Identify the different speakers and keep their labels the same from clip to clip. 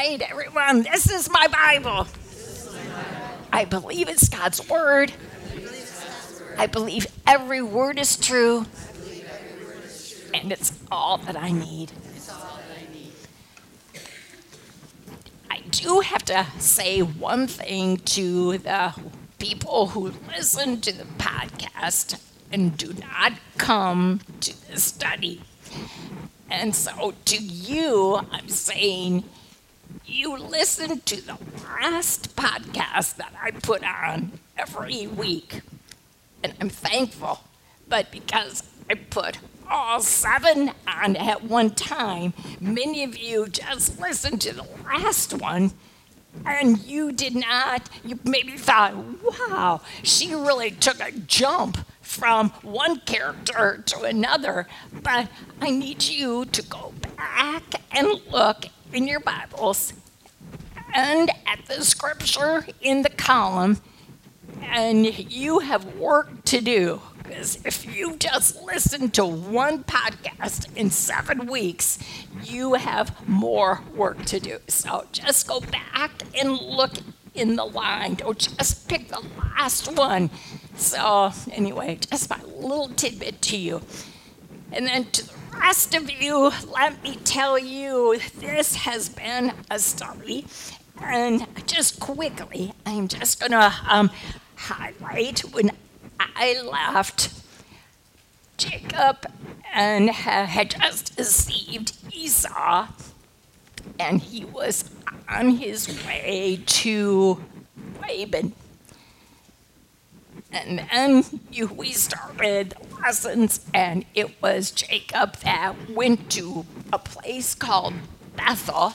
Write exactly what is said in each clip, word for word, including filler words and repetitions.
Speaker 1: right, everyone, this is my Bible. I believe it's God's word. I believe every word is true. And it's all that I need. I do have to say one thing to the people who listen to the podcast and do not come to the study. And so to you, I'm saying, you listen to the last podcast that I put on every week. And I'm thankful. But because I put all seven on at one time, many of you just listened to the last one, and you did not, you maybe thought, wow, she really took a jump from one character to another. But I need you to go back and look in your Bibles and at the scripture in the column, and you have work to do. Because if you just listen to one podcast in seven weeks, you have more work to do. So just go back and look in the line. Don't just pick the last one. So anyway, just my little tidbit to you. And then to the rest of you, let me tell you, this has been a study. And just quickly, I'm just going to um, highlight when I left, Jacob and had just deceived Esau, and he was on his way to Laban. And then you, we started lessons, and it was Jacob that went to a place called Bethel.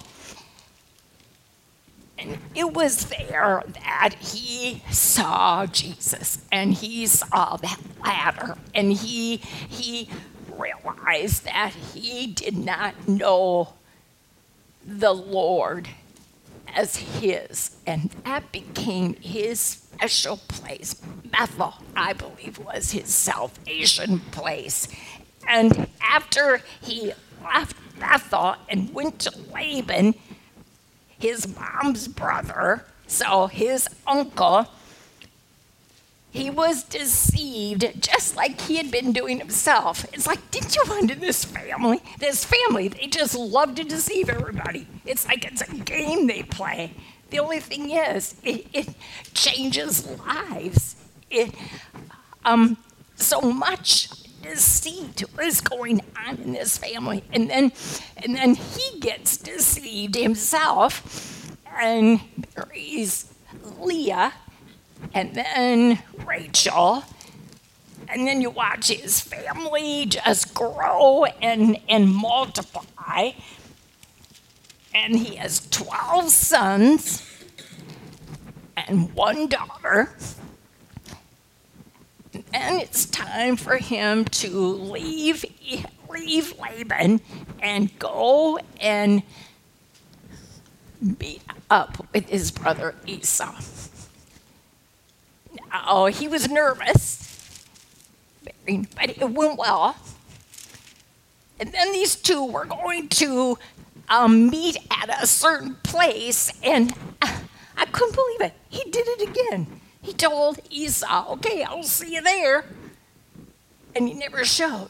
Speaker 1: And it was there that he saw Jesus, and he saw that ladder, and he he realized that he did not know the Lord as his, and that became his special place. Bethel, I believe, was his salvation place. And after he left Bethel and went to Laban, his mom's brother, so his uncle, he was deceived just like he had been doing himself. It's like, didn't you wonder this family? This family, they just love to deceive everybody. It's like it's a game they play. The only thing is, it, it changes lives. It, um, so much deceit was going on in this family, and then and then he gets deceived himself and marries Leah, and then Rachel, and then you watch his family just grow and and multiply, and he has twelve sons and one daughter. And it's time for him to leave, leave Laban and go and meet up with his brother Esau. Now, he was nervous, but it went well. And then these two were going to um, meet at a certain place, and I couldn't believe it. He did it again. He told Esau, okay, I'll see you there. And he never showed.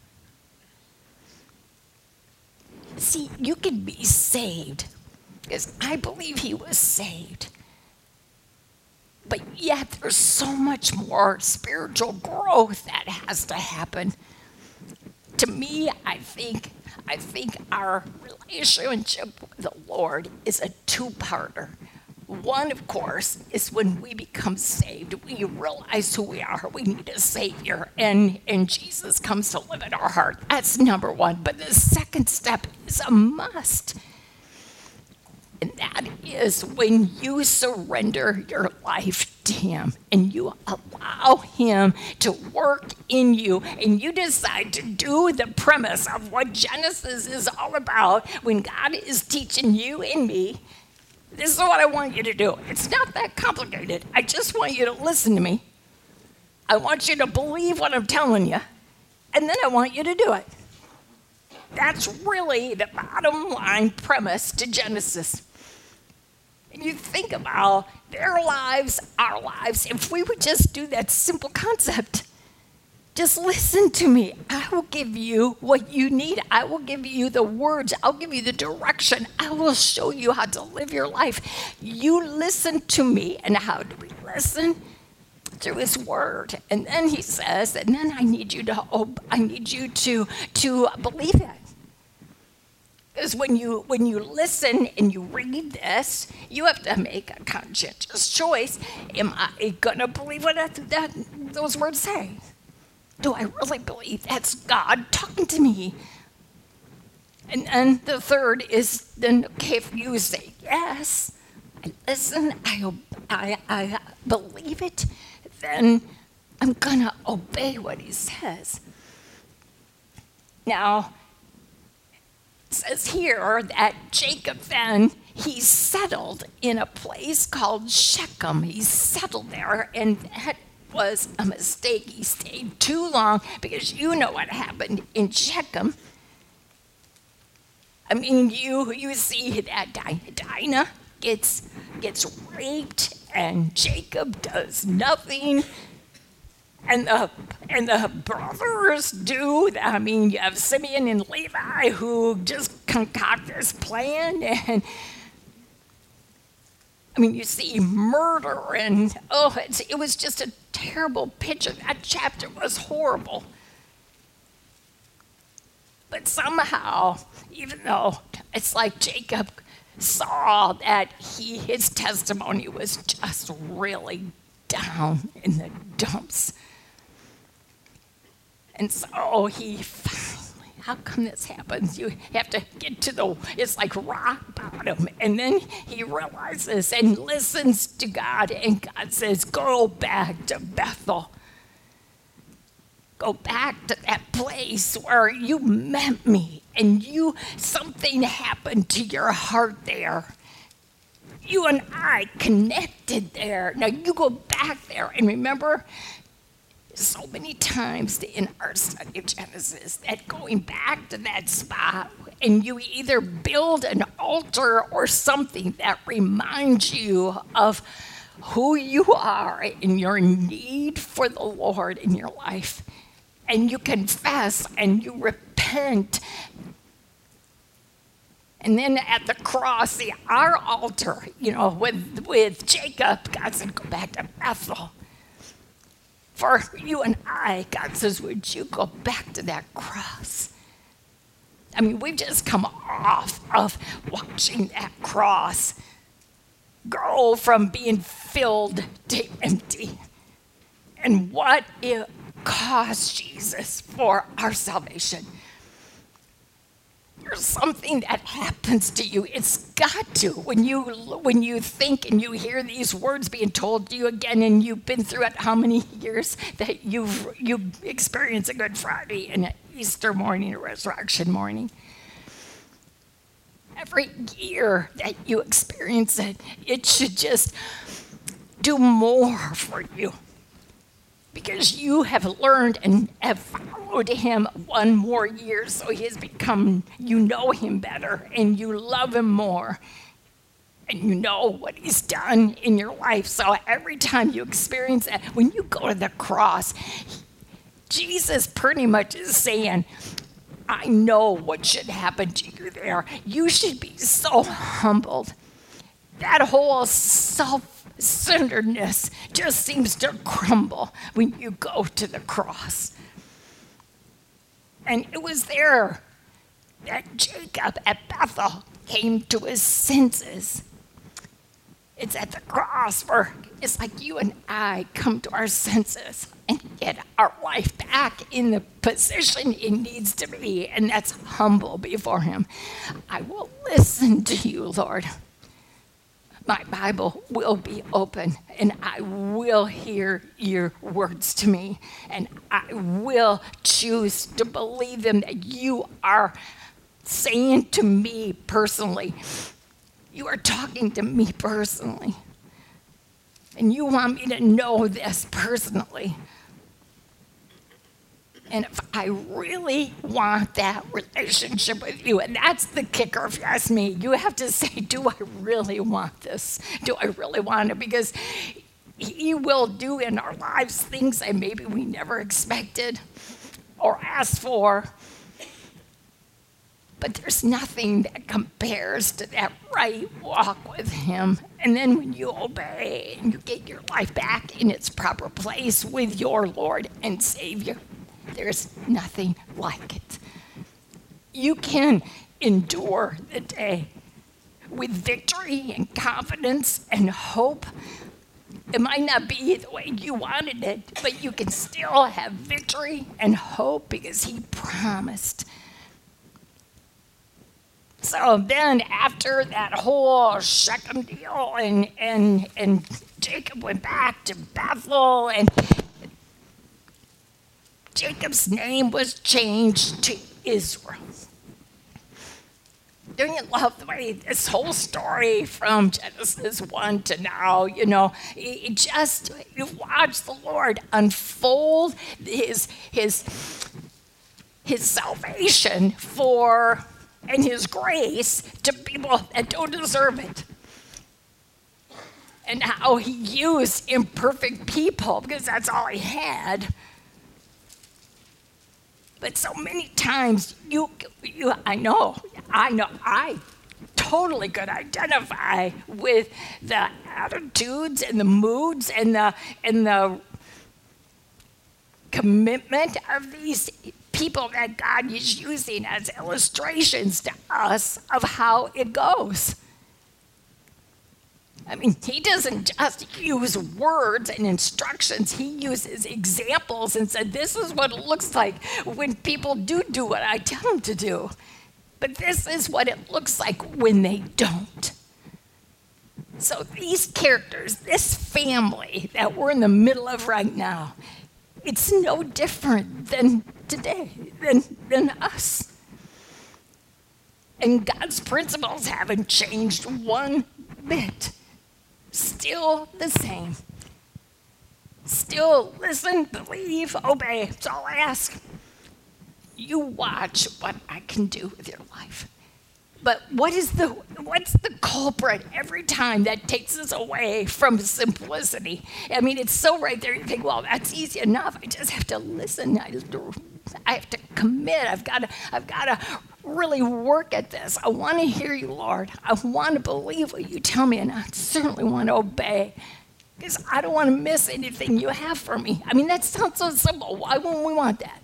Speaker 1: See, you can be saved, because I believe he was saved. But yet there's so much more spiritual growth that has to happen. To me, I think, I think our relationship with the Lord is a two-parter. One, of course, is when we become saved, we realize who we are. We need a Savior, and, and Jesus comes to live in our heart. That's number one. But the second step is a must. And that is when you surrender your life to him and you allow him to work in you, and you decide to do the premise of what Genesis is all about when God is teaching you and me. This is what I want you to do. It's not that complicated. I just want you to listen to me. I want you to believe what I'm telling you, and then I want you to do it. That's really the bottom line premise to Genesis. And you think about their lives, our lives, if we would just do that simple concept. Just listen to me. I will give you what you need. I will give you the words. I'll give you the direction. I will show you how to live your life. You listen to me. And how do we listen? Through his word. And then he says, and then I need you to oh, I need you to, to believe it. Because when you when you listen and you read this, you have to make a conscientious choice. Am I gonna believe what that, that those words say? Do I really believe that's God talking to me? And then the third is, then, okay, if you say yes, I listen, I, I, I believe it, then I'm going to obey what he says. Now, it says here that Jacob then, he settled in a place called Shechem. He settled there, and that was a mistake. He stayed too long, because you know what happened in Shechem. I mean, you you see that Dinah gets gets raped, and Jacob does nothing, and the and the brothers do. I mean, you have Simeon and Levi who just concoct this plan, and I mean, you see murder, and oh, it's, it was just a terrible picture. That chapter was horrible. But somehow, even though it's like Jacob saw that he his testimony was just really down in the dumps. And so he finally, how come this happens? You have to get to the, it's like rock bottom. And then he realizes and listens to God, and God says, go back to Bethel. Go back to that place where you met me, and you, something happened to your heart there. You and I connected there. Now you go back there, and remember, so many times in our study of Genesis, that going back to that spot, and you either build an altar or something that reminds you of who you are and your need for the Lord in your life. And you confess and you repent. And then at the cross, see, our altar, you know, with, with Jacob, God said, go back to Bethel. For you and I, God says, would you go back to that cross? I mean, we've just come off of watching that cross go from being filled to empty. And what it cost Jesus for our salvation. There's something that happens to you. It's got to. When you when you think and you hear these words being told to you again, and you've been through it how many years that you've you experience a Good Friday and an Easter morning, a resurrection morning. Every year that you experience it, it should just do more for you. Because you have learned and have followed him one more year, so he has become, you know him better, and you love him more, and you know what he's done in your life. So every time you experience that, when you go to the cross, Jesus pretty much is saying, I know what should happen to you there. You should be so humbled. That whole self-centeredness just seems to crumble when you go to the cross. And it was there that Jacob at Bethel came to his senses. It's at the cross where it's like you and I come to our senses and get our life back in the position it needs to be, and that's humble before him. I will listen to you, Lord. My Bible will be open, and I will hear your words to me, and I will choose to believe them, that you are saying to me personally. You are talking to me personally, and you want me to know this personally. And if I really want that relationship with you, and that's the kicker, if you ask me, you have to say, do I really want this? Do I really want it? Because he will do in our lives things that maybe we never expected or asked for. But there's nothing that compares to that right walk with him. And then when you obey and you get your life back in its proper place with your Lord and Savior, there's nothing like it. You can endure the day with victory and confidence and hope. It might not be the way you wanted it, but you can still have victory and hope because he promised. So then after that whole Shechem deal and, and, and Jacob went back to Bethel and Jacob's name was changed to Israel. Don't you love the way this whole story from Genesis one to now, you know, it just, you watch the Lord unfold his, his, his salvation for, and his grace to people that don't deserve it. And how he used imperfect people, because that's all he had. But so many times, you, you, I know, I know, I totally could identify with the attitudes and the moods and the and the commitment of these people that God is using as illustrations to us of how it goes. I mean, he doesn't just use words and instructions. He uses examples and said, this is what it looks like when people do do what I tell them to do. But this is what it looks like when they don't. So these characters, this family that we're in the middle of right now, it's no different than today, than, than us. And God's principles haven't changed one bit. Still the same. Still listen, believe, obey. That's all I ask. You watch what I can do with your life. But what is the what's the culprit every time that takes us away from simplicity? I mean, it's so right there. You think, well, that's easy enough. I just have to listen. I have to, I have to commit. I've got to. I've got to really work at this. I want to hear you, Lord. I want to believe what you tell me, and I certainly want to obey, because I don't want to miss anything you have for me. I mean, that sounds so simple. Why wouldn't we want that?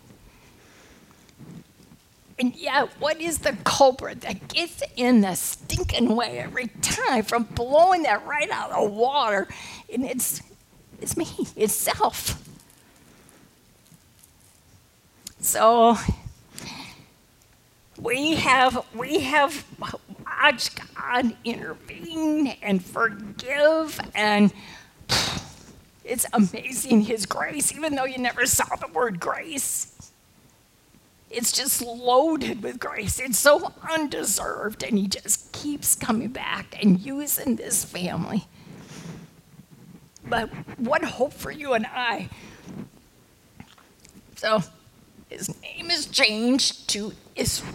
Speaker 1: And yet, what is the culprit that gets in the stinking way every time from blowing that right out of the water? And it's, it's me, it's self. So we have we have watched God intervene and forgive, and it's amazing his grace, even though you never saw the word grace. It's just loaded with grace. It's so undeserved, and he just keeps coming back and using this family. But what hope for you and I? So his name is changed to Israel.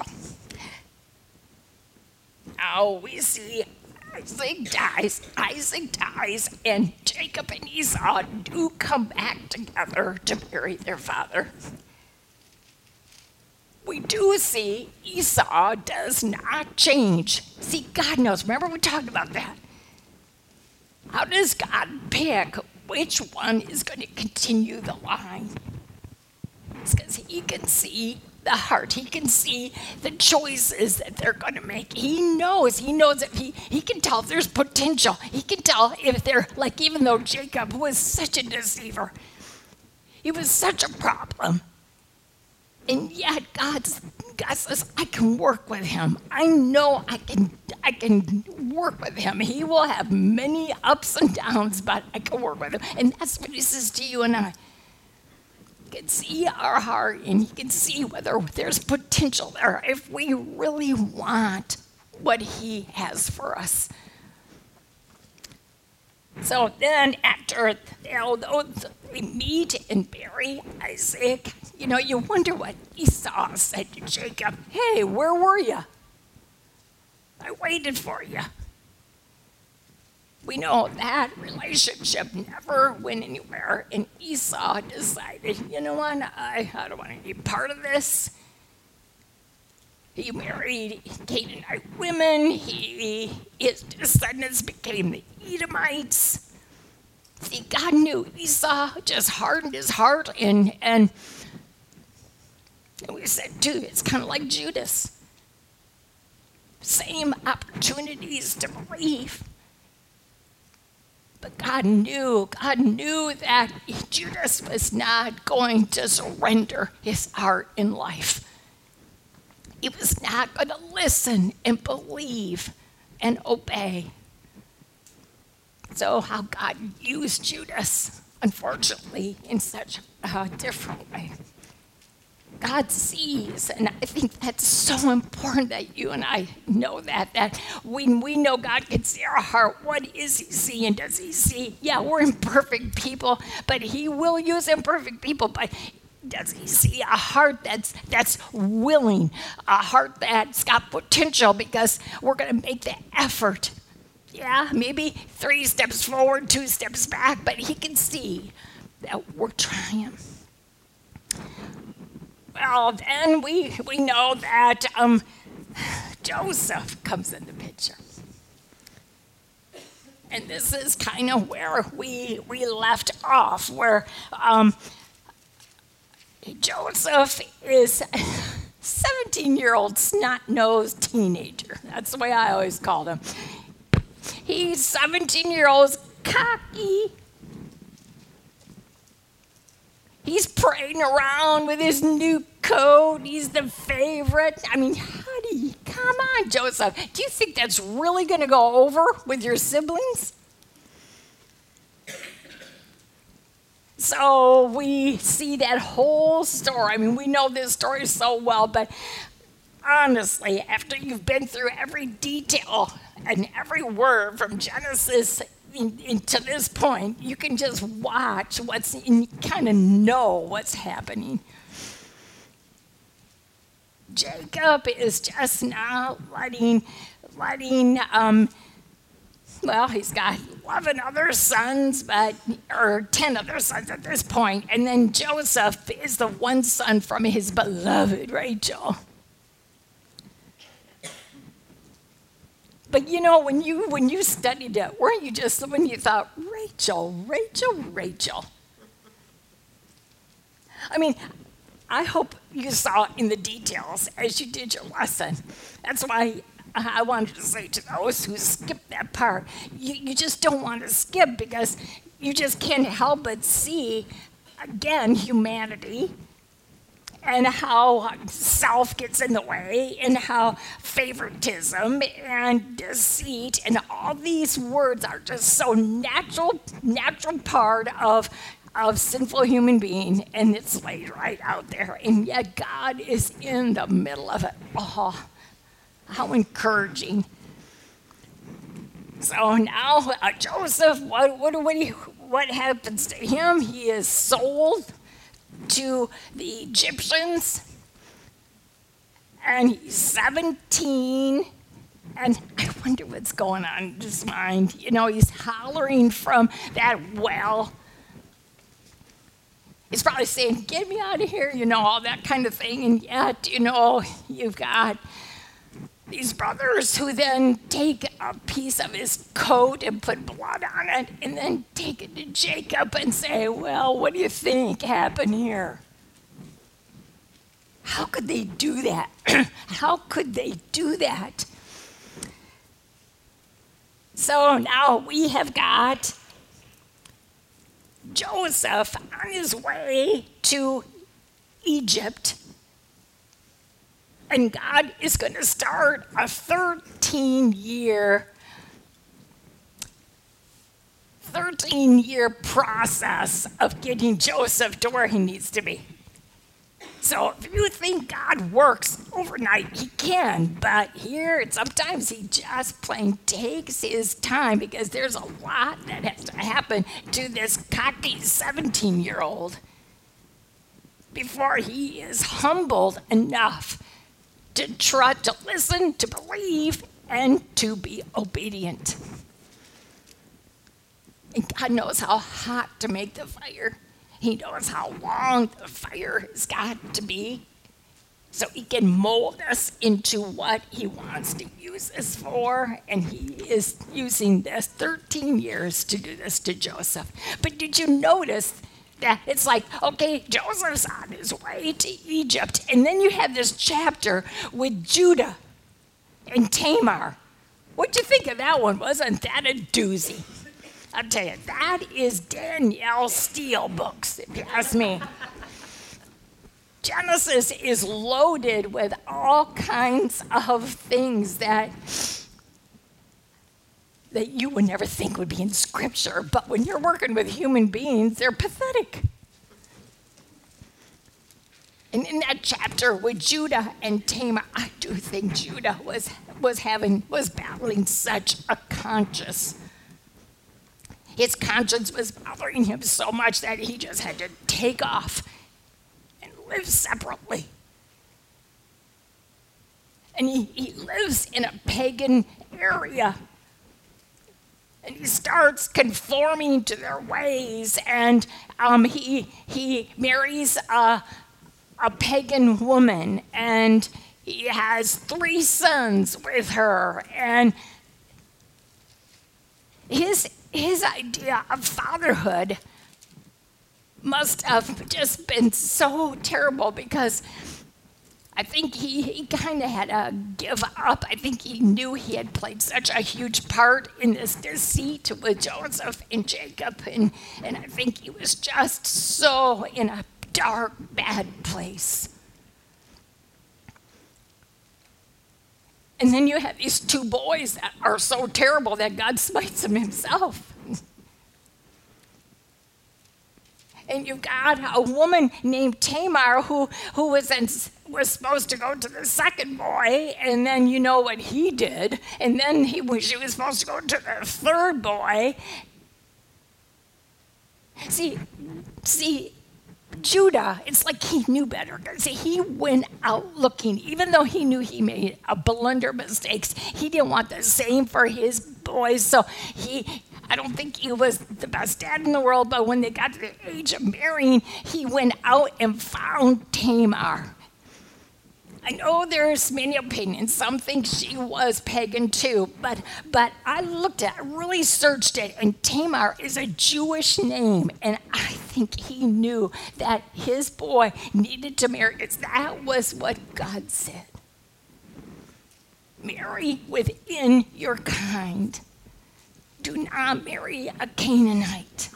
Speaker 1: Now we see Isaac dies, Isaac dies, and Jacob and Esau do come back together to bury their father. We do see Esau does not change. See, God knows. Remember we talked about that. How does God pick which one is going to continue the line? It's because he can see the heart. He can see the choices that they're going to make. He knows. He knows if he, he can tell if there's potential. He can tell if they're, like, even though Jacob was such a deceiver, he was such a problem. And yet God's, God says, I can work with him. I know I can I can work with him. He will have many ups and downs, but I can work with him. And that's what he says to you and I. He can see our heart, and he can see whether there's potential there, if we really want what he has for us. So then after they meet and bury Isaac, You know, you wonder what Esau said to Jacob. Hey, where were you? I waited for you. We know that relationship never went anywhere, and Esau decided, you know what, I, I don't want to be part of this. He married Canaanite women. He, his descendants became the Edomites. See, God knew Esau just hardened his heart, and, and, and we said, too, it's kind of like Judas. Same opportunities to believe. But God knew, God knew that Judas was not going to surrender his heart in life. He was not going to listen and believe and obey. So how God used Judas, unfortunately, in such a different way. God sees, and I think that's so important that you and I know that, that when we know God can see our heart, what is he seeing? Does he see, yeah, we're imperfect people, but he will use imperfect people, but does he see a heart that's that's willing, a heart that's got potential because we're going to make the effort? Yeah, maybe three steps forward, two steps back, but he can see that we're trying. Well, then we, we know that um, Joseph comes in the picture. And this is kind of where we, we left off, where um, Joseph is a seventeen-year-old snot-nosed teenager. That's the way I always called him. He's seventeen-year-old, cocky. He's parading around with his new coat. He's the favorite. I mean, honey, come on, Joseph. Do you think that's really going to go over with your siblings? So we see that whole story. I mean, we know this story so well, but honestly, after you've been through every detail and every word from Genesis In, in, to this point, you can just watch what's and kind of know what's happening. Jacob is just now letting, letting, um, well, he's got eleven other sons, but or ten other sons at this point, and then Joseph is the one son from his beloved Rachel. But you know, when you when you studied it, weren't you just when you thought, Rachel, Rachel, Rachel? I mean, I hope you saw in the details as you did your lesson. That's why I wanted to say to those who skipped that part, you, you just don't want to skip because you just can't help but see, again, humanity, and how self gets in the way, and how favoritism and deceit and all these words are just so natural, natural part of, of sinful human being, and it's laid right out there. And yet God is in the middle of it. Oh, how encouraging. So now uh, Joseph, what, what, what, he, what happens to him? He is sold to the Egyptians, and he's seventeen, and I wonder what's going on in his mind. You know, he's hollering from that well. He's probably saying, get me out of here, you know, all that kind of thing, and yet, you know, you've got these brothers who then take a piece of his coat and put blood on it and then take it to Jacob and say, well, what do you think happened here? How could they do that? How could they do that? So now we have got Joseph on his way to Egypt. And God is going to start a thirteen-year, thirteen-year process of getting Joseph to where he needs to be. So if you think God works overnight, he can. But here, sometimes he just plain takes his time because there's a lot that has to happen to this cocky seventeen-year-old. before he is humbled enough to try to listen, to believe, and to be obedient. And God knows how hot to make the fire. He knows how long the fire has got to be, so he can mold us into what he wants to use us for. And he is using this thirteen years to do this to Joseph. But did you notice that it's like, okay, Joseph's on his way to Egypt, and then you have this chapter with Judah and Tamar. What'd you think of that one? Wasn't that a doozy? I'll tell you, that is Danielle Steele books, if you ask me. Genesis is loaded with all kinds of things that that you would never think would be in Scripture, but when you're working with human beings, they're pathetic. And in that chapter with Judah and Tamar, I do think Judah was was having was battling such a conscience. His conscience was bothering him so much that he just had to take off and live separately. And he, he lives in a pagan area. And he starts conforming to their ways. And um, he, he marries a, a pagan woman. And he has three sons with her. And his His idea of fatherhood must have just been so terrible, because I think he, he kind of had to give up. I think he knew he had played such a huge part in this deceit with Joseph and Jacob, and, and I think he was just so in a dark, bad place. And then you have these two boys that are so terrible that God smites them himself. And you've got a woman named Tamar who, who was, in, was supposed to go to the second boy, and then you know what he did. And then he, she was supposed to go to the third boy. See, see, Judah, it's like he knew better. See, he went out looking, even though he knew he made a blunder mistakes, he didn't want the same for his boys. So he, I don't think he was the best dad in the world, but when they got to the age of marrying, he went out and found Tamar. I know there's many opinions. Some think she was pagan too, but but I looked at, really searched it, and Tamar is a Jewish name, and I think he knew that his boy needed to marry. It's, that was what God said. Marry within your kind. Do not marry a Canaanite.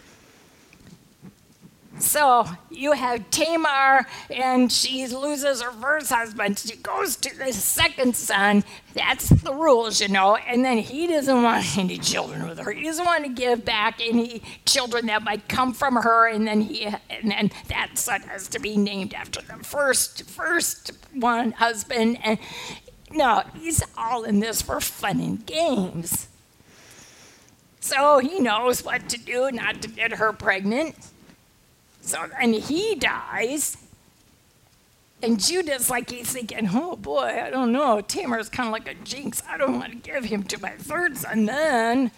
Speaker 1: So you have Tamar, and she loses her first husband. She goes to the second son. That's the rules, you know. And then he doesn't want any children with her. He doesn't want to give back any children that might come from her. And then he, and then that son has to be named after the first, first one husband. And no, he's all in this for fun and games. So he knows what to do not to get her pregnant. So then he dies, and Judah's like, he's thinking, oh boy, I don't know, Tamar's kind of like a jinx. I don't want to give him to my third son then.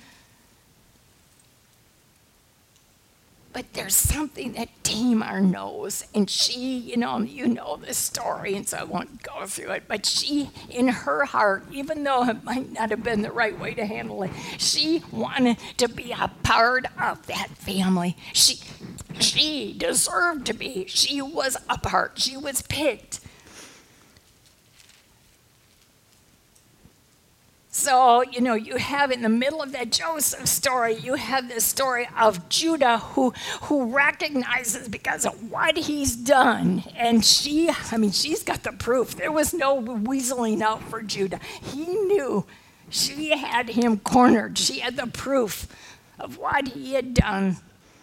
Speaker 1: But there's something that Tamar knows, and she, you know, you know this story, and so I won't go through it, but she, in her heart, even though it might not have been the right way to handle it, she wanted to be a part of that family. She, she deserved to be. She was a part. She was picked. So, you know, you have in the middle of that Joseph story, you have this story of Judah who who recognizes because of what he's done. And she, I mean, she's got the proof. There was no weaseling out for Judah. He knew she had him cornered. She had the proof of what he had done.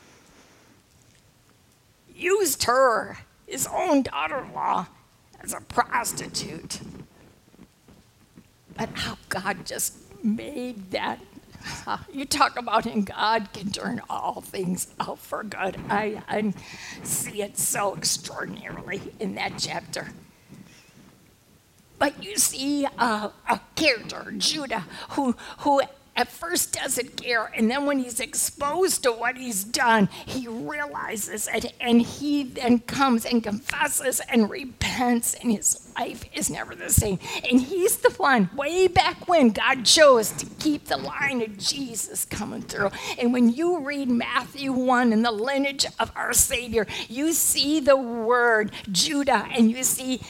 Speaker 1: Used her, his own daughter-in-law, as a prostitute. But how God just made that Uh, you talk about and God can turn all things out for good. I, I see it so extraordinarily in that chapter. But you see uh, a character, Judah, who who at first doesn't care, and then when he's exposed to what he's done, he realizes it, and he then comes and confesses and repents, and his life is never the same. And he's the one, way back when, God chose to keep the line of Jesus coming through. And when you read Matthew one in the lineage of our Savior, you see the word Judah, and you see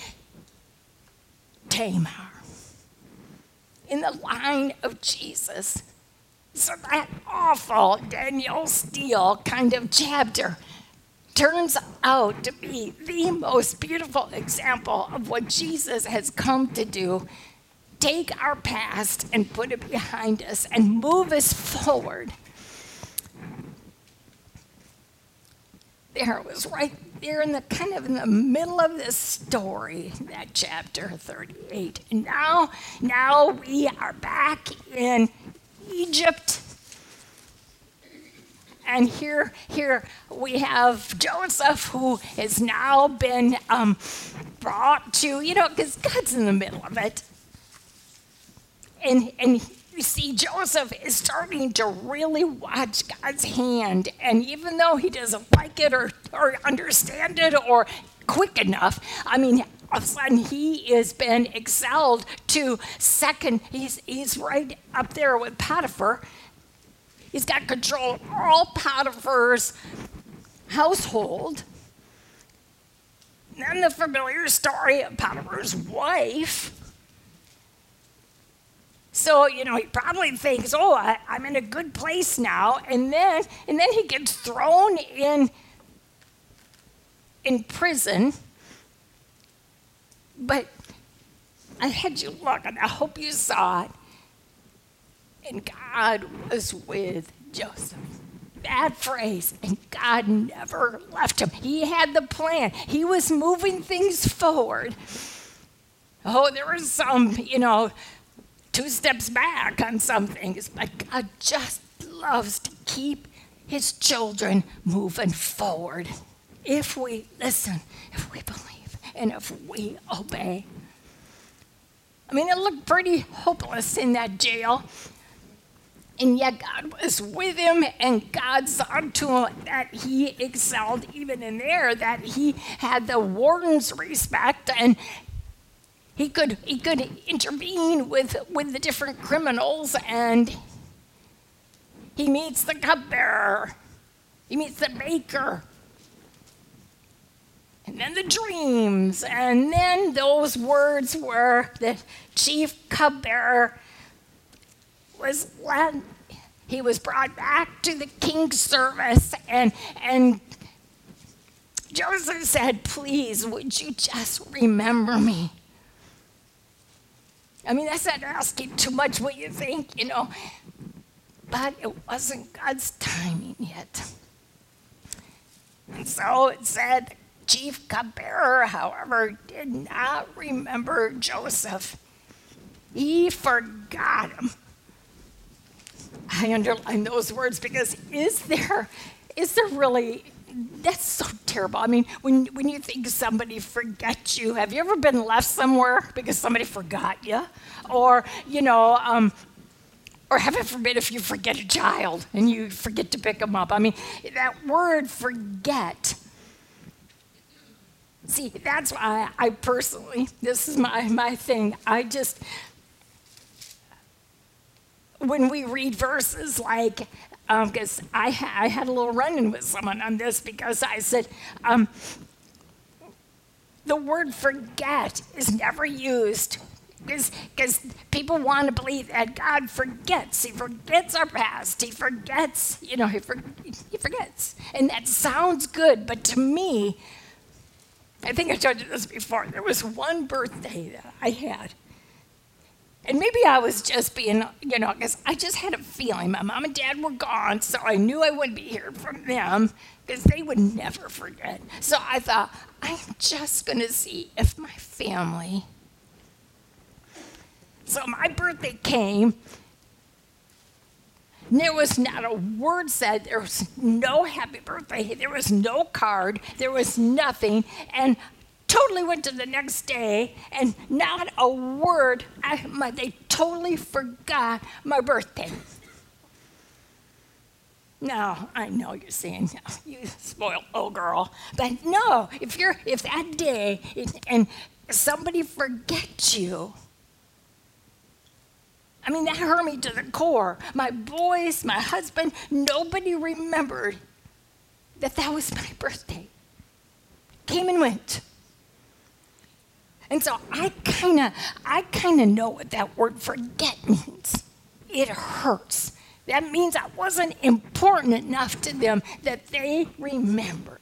Speaker 1: Tamar in the line of Jesus. So that awful Danielle Steele kind of chapter turns out to be the most beautiful example of what Jesus has come to do. Take our past and put it behind us and move us forward. There it was, right there in the kind of in the middle of this story, that chapter thirty-eight. And now, now we are back in Egypt. And here, here we have Joseph, who has now been um, brought to, you know, because God's in the middle of it. And and you see, Joseph is starting to really watch God's hand. And even though he doesn't like it or, or understand it or quick enough, I mean, all of a sudden he has been excelled to second. He's, he's right up there with Potiphar. He's got control of all Potiphar's household. And then the familiar story of Potiphar's wife. So, you know, he probably thinks, oh, I, I'm in a good place now. And then and then he gets thrown in, in prison. But I had you look, and I hope you saw it. And God was with Joseph. That phrase, and God never left him. He had the plan. He was moving things forward. Oh, there was some, you know, two steps back on some things, but God just loves to keep his children moving forward. If we listen, if we believe, and if we obey. I mean, it looked pretty hopeless in that jail. And yet God was with him, and God saw to him that he excelled even in there, that he had the warden's respect, and he could he could intervene with, with the different criminals, and he meets the cupbearer, he meets the baker, and then the dreams, and then those words where the chief cupbearer was led, he was brought back to the king's service, and and Joseph said, please, would you just remember me? I mean, that's not asking too much, what you think, you know, but it wasn't God's timing yet. And so it said, chief cupbearer, however, did not remember Joseph. He forgot him. I underline those words because is there, is there really, that's so terrible. I mean, when, when you think somebody forgets you, have you ever been left somewhere because somebody forgot you? Or, you know, um, or heaven forbid if you forget a child and you forget to pick them up. I mean, that word forget. See, that's why I personally, this is my, my thing, I just, when we read verses like, because um, I, ha- I had a little run-in with someone on this because I said, um, the word forget is never used because people want to believe that God forgets. He forgets our past. He forgets, you know, he, for- he forgets. And that sounds good, but to me, I think I told you this before, there was one birthday that I had. And maybe I was just being, you know, because I just had a feeling. My mom and dad were gone, so I knew I wouldn't be hearing from them because they would never forget. So I thought, I'm just going to see if my family. So my birthday came, There was not a word said. There was no happy birthday. There was no card. There was nothing. And totally went to the next day, and not a word. I, my, they totally forgot my birthday. Now, I know you're saying, no, you spoiled little girl. But no, if you're if that day it, and somebody forgets you, I mean, that hurt me to the core. My boys, my husband, nobody remembered that that was my birthday. Came and went. And so I kind of I kind of know what that word forget means. It hurts. That means I wasn't important enough to them that they remembered.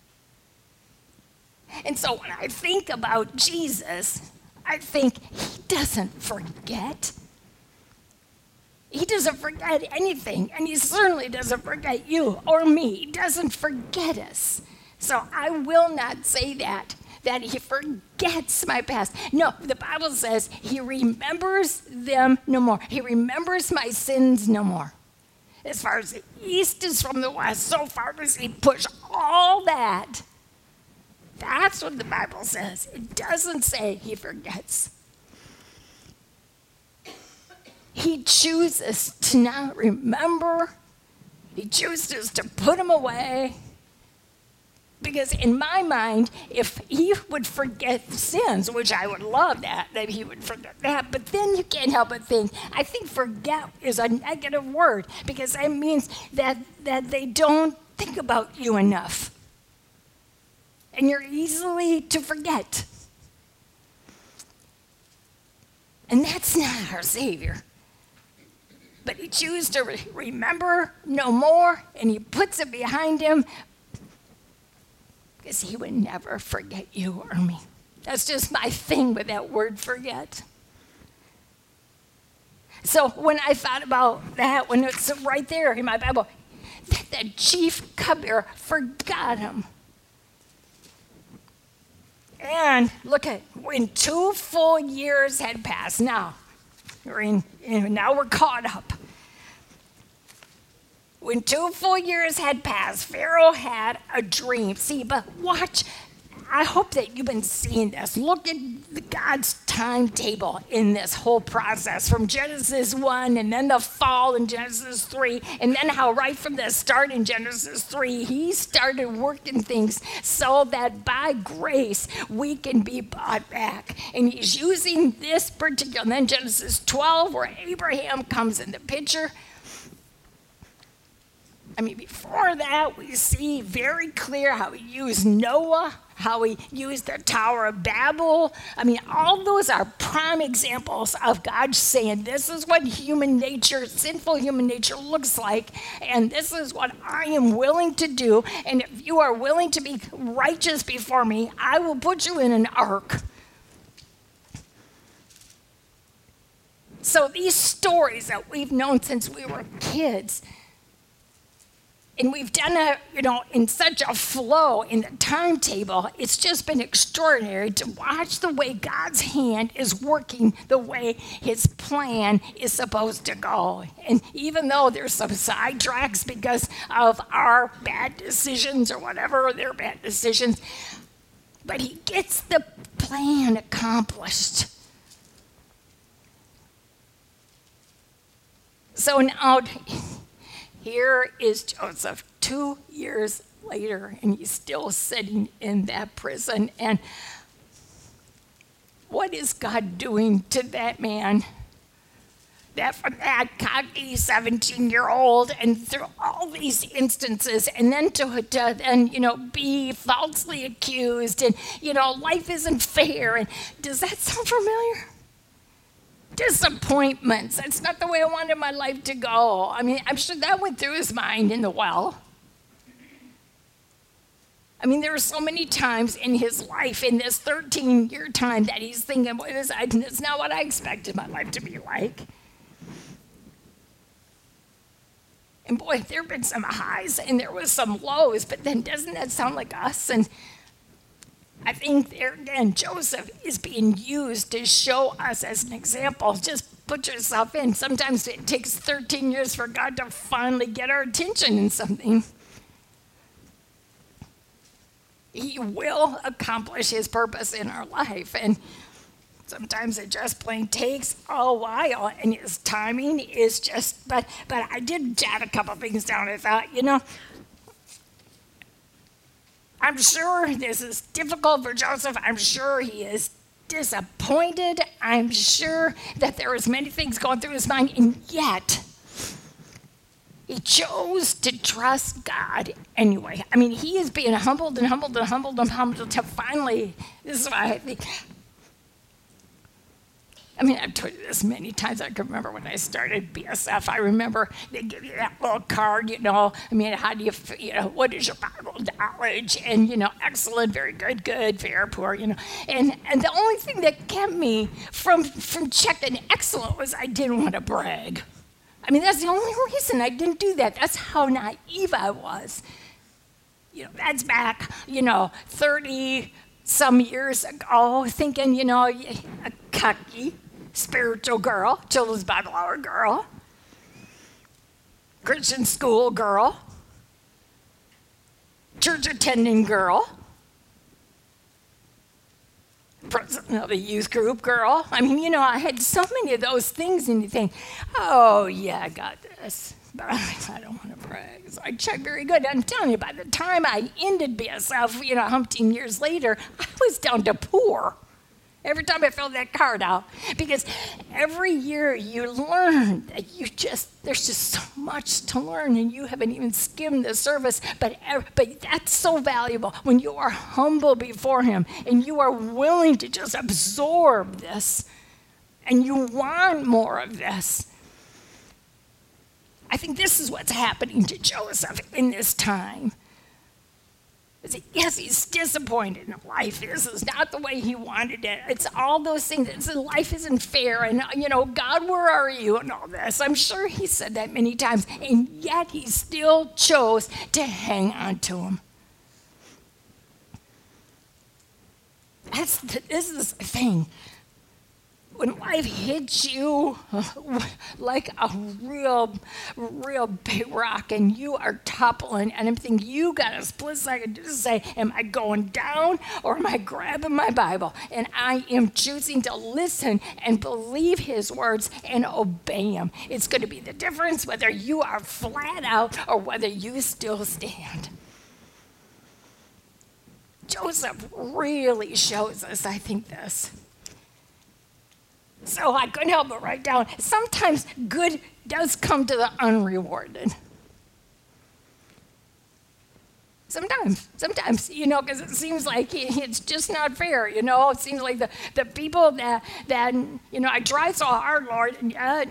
Speaker 1: And so when I think about Jesus, I think he doesn't forget. He doesn't forget anything, and he certainly doesn't forget you or me. He doesn't forget us. So I will not say that, that he forgets my past. No, the Bible says he remembers them no more. He remembers my sins no more. As far as the east is from the west, so far does he push all that. That's what the Bible says. It doesn't say he forgets. He chooses to not remember. He chooses to put them away. Because in my mind, if he would forget sins, which I would love that, that he would forget that, but then you can't help but think, I think forget is a negative word, because that means that, that they don't think about you enough. And you're easily to forget. And that's not our Savior. But he chooses to re- remember no more, and he puts it behind him, because he would never forget you or me. That's just my thing with that word forget. So when I thought about that, when it's right there in my Bible, that the chief cupbearer forgot him. And look at, when two full years had passed, now, we're in, now we're caught up. When two full years had passed, Pharaoh had a dream. See, but watch, I hope that you've been seeing this. Look at the God's timetable in this whole process, from Genesis one, and then the fall in Genesis three, and then how right from the start in Genesis three, he started working things so that by grace we can be bought back. And he's using this particular, and then Genesis twelve, where Abraham comes in the picture. I mean, before that, we see very clear how he used Noah, how he used the Tower of Babel. I mean, all those are prime examples of God saying, this is what human nature, sinful human nature looks like, and this is what I am willing to do, and if you are willing to be righteous before me, I will put you in an ark. So these stories that we've known since we were kids, and we've done it, you know, in such a flow in the timetable. It's just been extraordinary to watch the way God's hand is working, the way his plan is supposed to go. And even though there's some sidetracks because of our bad decisions or whatever, their bad decisions, but he gets the plan accomplished. So now, here is Joseph two years later, and he's still sitting in that prison. And what is God doing to that man? That from that cocky seventeen-year-old, and through all these instances, and then to, to then, you know, be falsely accused, and, you know, life isn't fair. And does that sound familiar? Disappointments. That's not the way I wanted my life to go. I mean, I'm sure that went through his mind in the well. I mean, there were so many times in his life, in this thirteen-year time, that he's thinking, well, this is not what I expected my life to be like. And boy, there have been some highs and there was some lows, but then doesn't that sound like us? And I think there again, Joseph is being used to show us as an example, just put yourself in. Sometimes it takes thirteen years for God to finally get our attention in something. He will accomplish his purpose in our life. And sometimes it just plain takes a while, and his timing is just, but but I did jot a couple things down. I thought, you know, I'm sure this is difficult for Joseph. I'm sure he is disappointed. I'm sure that there was many things going through his mind, and yet he chose to trust God anyway. I mean, he is being humbled and humbled and humbled and humbled until finally, this is why I think, I mean, I've told you this many times. I can remember when I started B S F. I remember they give you that little card, you know. I mean, how do you, you know, what is your Bible knowledge? And, you know, excellent, very good, good, fair, poor, you know. And and the only thing that kept me from, from checking excellent was I didn't want to brag. I mean, that's the only reason I didn't do that. That's how naive I was. You know, that's back, you know, thirty some years ago, thinking, you know, a cocky, spiritual girl, children's Bible hour girl, Christian school girl, church attending girl, president of a youth group girl. I mean, you know, I had so many of those things, and you think, oh, yeah, I got this. But I don't want to brag. So I checked very good. I'm telling you, by the time I ended B S F, you know, umpteen years later, I was down to poor. Every time I filled that card out. Because every year you learn that you just, there's just so much to learn, and you haven't even skimmed the surface. But, but that's so valuable when you are humble before him and you are willing to just absorb this and you want more of this. I think this is what's happening to Joseph in this time. Yes, he's disappointed in life. This is not the way he wanted it. It's all those things. It's, life isn't fair. And, you know, God, where are you? And all this. I'm sure he said that many times. And yet he still chose to hang on to him. That's the, this is the thing. When life hits you like a real, real big rock and you are toppling, and I'm thinking, you got a split second to say, am I going down or am I grabbing my Bible? And I am choosing to listen and believe his words and obey him. It's going to be the difference whether you are flat out or whether you still stand. Joseph really shows us, I think, this. So I couldn't help but write down, sometimes good does come to the unrewarded. Sometimes, sometimes, you know, because it seems like it's just not fair, you know. It seems like the, the people that, that, you know, I try so hard, Lord, and yet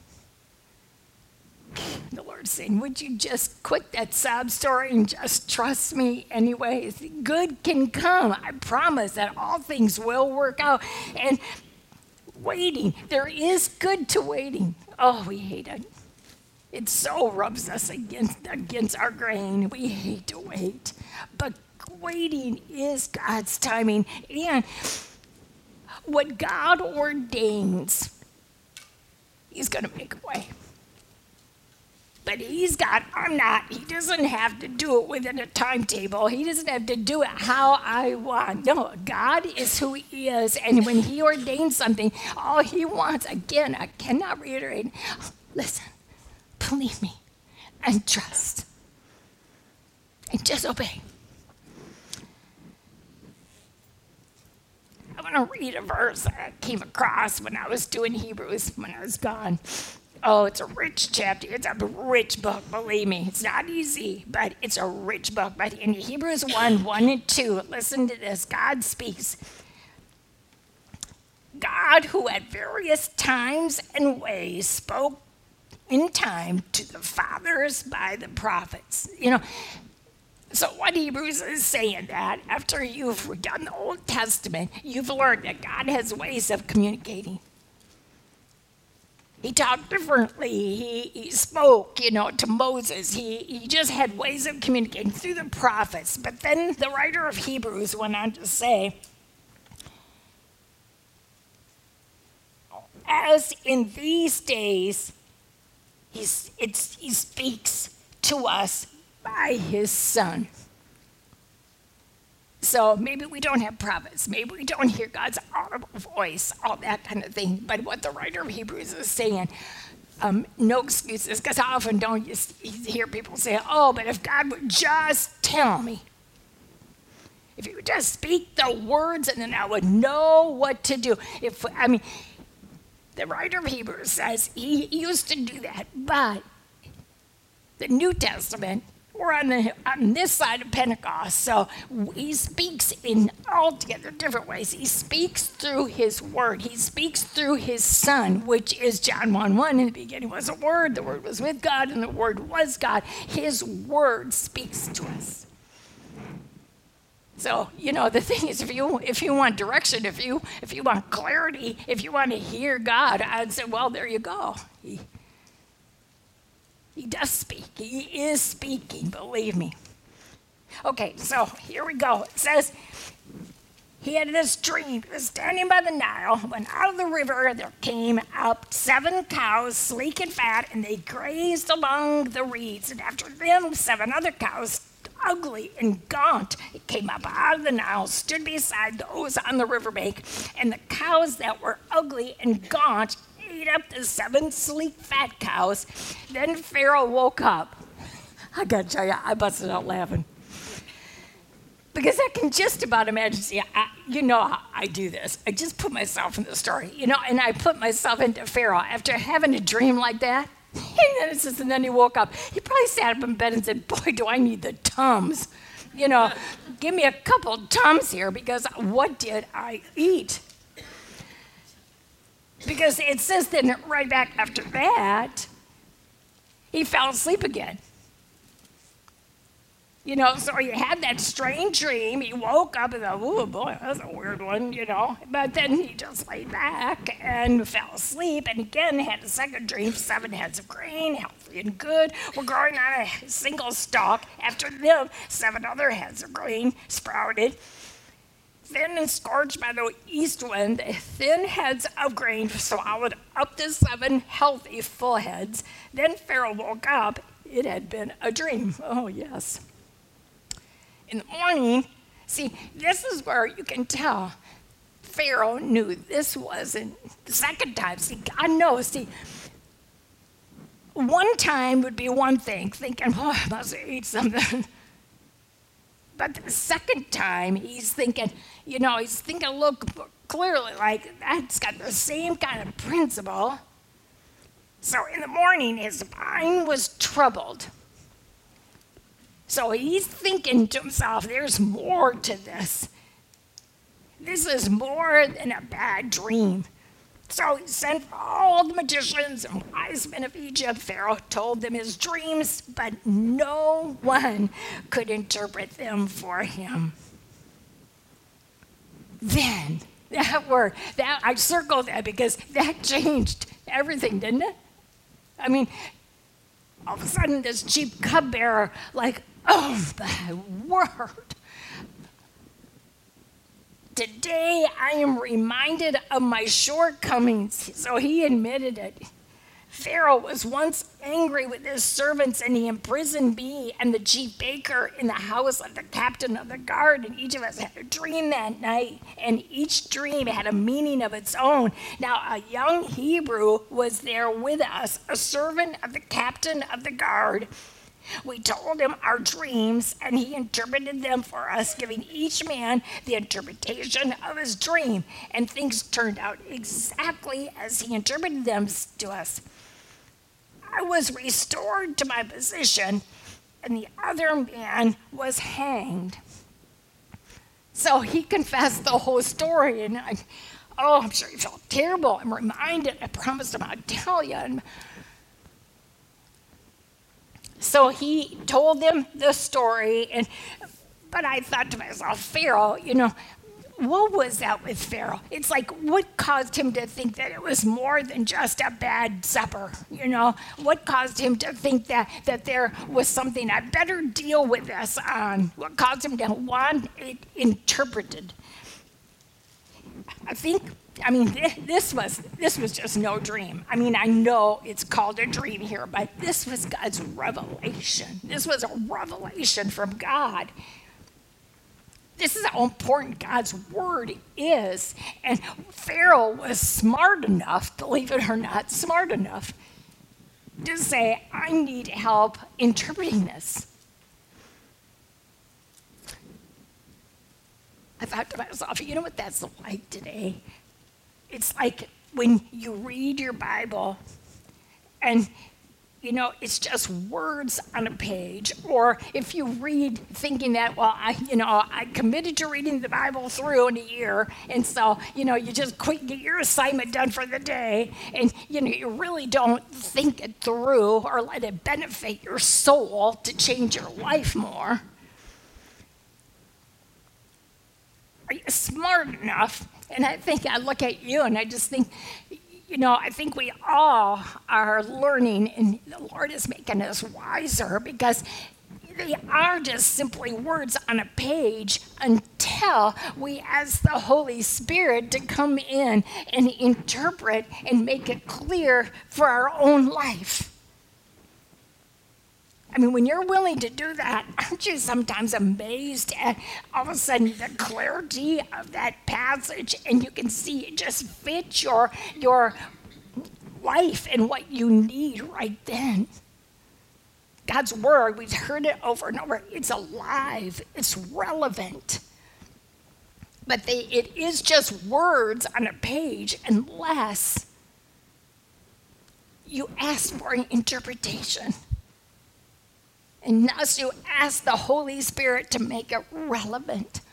Speaker 1: the Lord's saying, would you just quit that sob story and just trust me anyway? Good can come. I promise that all things will work out. And waiting. There is good to waiting. Oh, we hate it. It so rubs us against, against our grain. We hate to wait. But waiting is God's timing. And what God ordains, he's going to make a way. But he's got, I'm not, he doesn't have to do it within a timetable. He doesn't have to do it how I want. No, God is who he is. And when he ordains something, all he wants, again, I cannot reiterate, listen, believe me, and trust. And just obey. I want to read a verse that I came across when I was doing Hebrews, when I was gone. Oh, it's a rich chapter. It's a rich book, believe me. It's not easy, but it's a rich book. But in Hebrews one, one and two, listen to this. God speaks. God, who at various times and ways spoke in time to the fathers by the prophets. You know, so what Hebrews is saying that after you've done the Old Testament, you've learned that God has ways of communicating. He talked differently. He, he spoke, you know, to Moses. He, he just had ways of communicating through the prophets. But then the writer of Hebrews went on to say, as in these days, he's, it's, he speaks to us by his Son. So maybe we don't have prophets, maybe we don't hear God's audible voice, all that kind of thing. But what the writer of Hebrews is saying, um, no excuses, because I often don't you hear people say, oh, but if God would just tell me, if he would just speak the words and then I would know what to do. If I mean, the writer of Hebrews says he used to do that, but the New Testament, we're on, the, on this side of Pentecost, so he speaks in altogether different ways. He speaks through his word. He speaks through his Son, which is John one one. In the beginning was a word, the word was with God, and the word was God. His word speaks to us. So, you know, the thing is, if you if you want direction, if you if you want clarity, if you want to hear God, I'd say, well, there you go. He, He does speak. He is speaking, believe me. Okay, so here we go. It says, he had this dream. He was standing by the Nile when out of the river there came up seven cows, sleek and fat, and they grazed along the reeds. And after them, seven other cows, ugly and gaunt, it came up out of the Nile, stood beside those on the riverbank. And the cows that were ugly and gaunt ate up the seven sleek fat cows. Then Pharaoh woke up. I gotta tell you, I busted out laughing. Because I can just about imagine, see, I, you know how I do this. I just put myself in the story, you know, and I put myself into Pharaoh after having a dream like that. And then it says, and then he woke up. He probably sat up in bed and said, boy, do I need the Tums. You know, give me a couple Tums here, because what did I eat? Because it says then right back after that, he fell asleep again. You know, so he had that strange dream. He woke up and thought, oh boy, that's a weird one, you know. But then he just laid back and fell asleep, and again had a second dream. Seven heads of grain, healthy and good, were growing on a single stalk. After them, seven other heads of grain sprouted. Thin and scorched by the east wind, the thin heads of grain swallowed up the seven healthy full heads. Then Pharaoh woke up. It had been a dream. Oh, yes. In the morning, see, this is where you can tell Pharaoh knew this wasn't the second time. See, God knows. See, one time would be one thing, thinking, oh, I must eat something. But the second time, he's thinking, you know, he's thinking, look, clearly, like, that's got the same kind of principle. So in the morning, his mind was troubled. So he's thinking to himself, there's more to this. This is more than a bad dream. So he sent for all the magicians and wise men of Egypt. Pharaoh told them his dreams, but no one could interpret them for him. Then, that word, that I circled that because that changed everything, didn't it? I mean, all of a sudden this chief cupbearer, like, oh my word. Today I am reminded of my shortcomings. So he admitted it. Pharaoh was once angry with his servants, and he imprisoned me and the chief baker in the house of the captain of the guard. And each of us had a dream that night, and each dream had a meaning of its own. Now a young Hebrew was there with us, a servant of the captain of the guard. We told him our dreams, and he interpreted them for us, giving each man the interpretation of his dream. And things turned out exactly as he interpreted them to us. I was restored to my position, and the other man was hanged. So he confessed the whole story, and I, oh, I'm sure he felt terrible. I'm reminded, I promised him I'd tell you. And so he told them the story, and but I thought to myself, Pharaoh, you know, what was that with Pharaoh? It's like, what caused him to think that it was more than just a bad supper? You know, what caused him to think that, that there was something I better deal with this on? What caused him to want it interpreted? I think I mean, th- this was this was just no dream. I mean, I know it's called a dream here, but this was God's revelation. This was a revelation from God. This is how important God's word is. And Pharaoh was smart enough, believe it or not, smart enough to say, I need help interpreting this. I thought to myself, you know what that's like today? It's like when you read your Bible and, you know, it's just words on a page. Or if you read thinking that, well, I, you know, I committed to reading the Bible through in a year. And so, you know, you just quick get your assignment done for the day. And, you know, you really don't think it through or let it benefit your soul to change your life more. Are you smart enough? And I think I look at you and I just think, you know, I think we all are learning, and the Lord is making us wiser because they are just simply words on a page until we ask the Holy Spirit to come in and interpret and make it clear for our own life. I mean, when you're willing to do that, aren't you sometimes amazed at all of a sudden the clarity of that passage, and you can see it just fits your, your life and what you need right then? God's word, we've heard it over and over, it's alive, it's relevant. But they, it is just words on a page unless you ask for an interpretation. And thus you ask the Holy Spirit to make it relevant.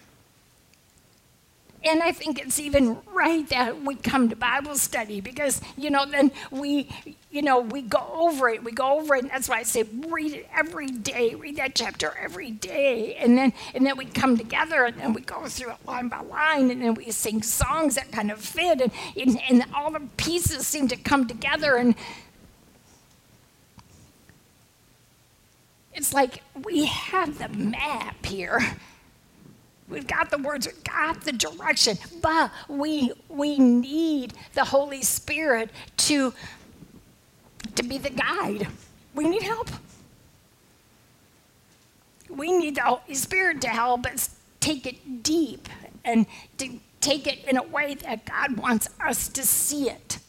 Speaker 1: And I think it's even right that we come to Bible study because, you know, then we, you know, we go over it. We go over it, and that's why I say read it every day. Read that chapter every day. And then and then we come together, and then we go through it line by line, and then we sing songs that kind of fit, and, and, and all the pieces seem to come together. And it's like we have the map here. We've got the words, we've got the direction, but we we need the Holy Spirit to, to be the guide. We need help. We need the Holy Spirit to help us take it deep and to take it in a way that God wants us to see it.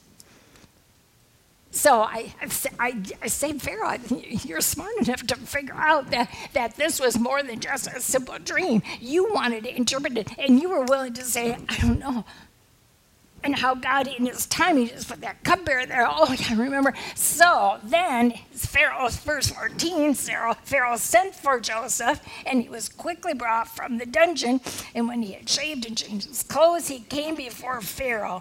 Speaker 1: So I, I, I say, Pharaoh, you're smart enough to figure out that, that this was more than just a simple dream. You wanted to interpret it, and you were willing to say, I don't know. And how God, in his time, he just put that cupbearer there. Oh, I remember. So then, Pharaoh, verse fourteen, Pharaoh, Pharaoh sent for Joseph, and he was quickly brought from the dungeon. And when he had shaved and changed his clothes, he came before Pharaoh.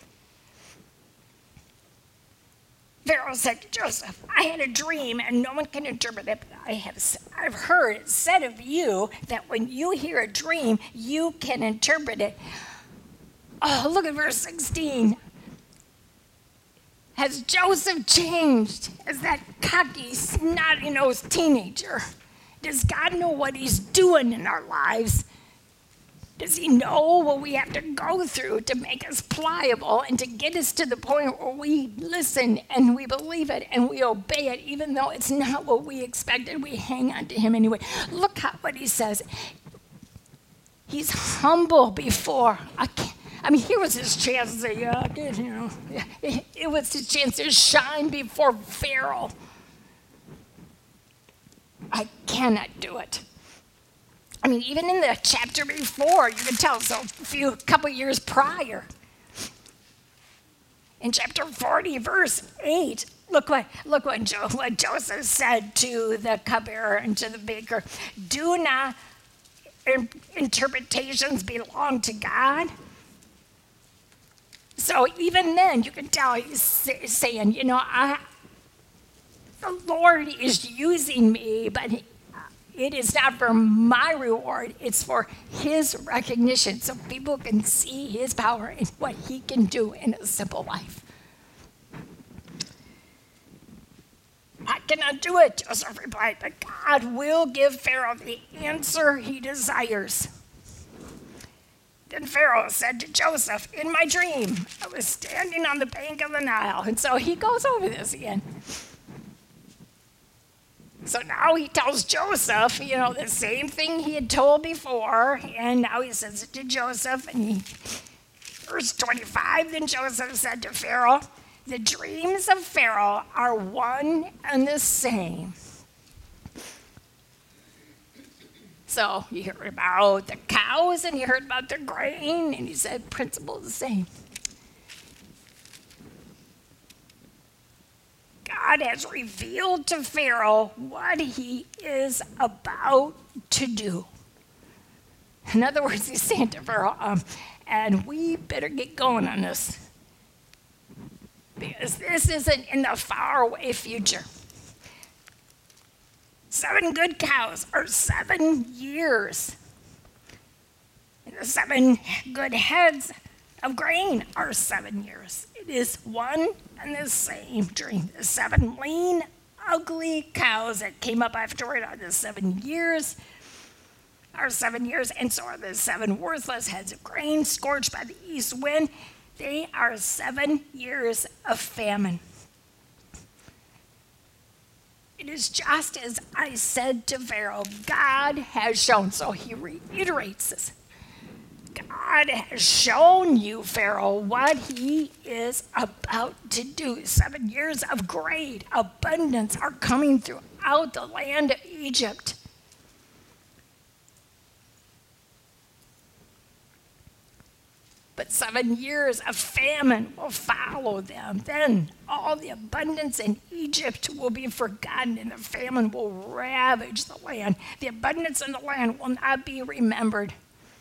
Speaker 1: Pharaoh said to Joseph, I had a dream, and no one can interpret it, but I have, I've heard it said of you that when you hear a dream, you can interpret it. Oh, look at verse sixteen. Has Joseph changed as that cocky, snotty-nosed teenager? Does God know what he's doing in our lives? Does he know what we have to go through to make us pliable and to get us to the point where we listen and we believe it and we obey it, even though it's not what we expected? We hang on to him anyway. Look at what he says. He's humble before. I, I mean, here was his chance to say, yeah, you know, it, it was his chance to shine before Pharaoh. I cannot do it. I mean, even in the chapter before, you can tell, so a few, couple years prior. In chapter forty, verse eight, look what look what, jo- what Joseph said to the cupbearer and to the baker. Do not in- interpretations belong to God? So even then, you can tell he's say, saying, you know, I, the Lord is using me, but he, it is not for my reward, it's for his recognition, so people can see his power and what he can do in a simple life. I cannot do it, Joseph replied, but God will give Pharaoh the answer he desires. Then Pharaoh said to Joseph, in my dream, I was standing on the bank of the Nile. And so he goes over this again. So now he tells Joseph, you know, the same thing he had told before. And now he says it to Joseph. And he, verse twenty-five, then Joseph said to Pharaoh, the dreams of Pharaoh are one and the same. So you heard about the cows and you heard about the grain, and he said, principle the same. God has revealed to Pharaoh what he is about to do. In other words, he's saying to Pharaoh, um, and we better get going on this, because this isn't in the faraway future. Seven good cows are seven years. And the seven good heads of grain are seven years. It is one and the same dream. The seven lean, ugly cows that came up afterward are the seven years, are seven years, and so are the seven worthless heads of grain scorched by the east wind. They are seven years of famine. It is just as I said to Pharaoh, God has shown. So he reiterates this. God has shown you, Pharaoh, what he is about to do. Seven years of great abundance are coming throughout the land of Egypt. But seven years of famine will follow them. Then all the abundance in Egypt will be forgotten, and the famine will ravage the land. The abundance in the land will not be remembered.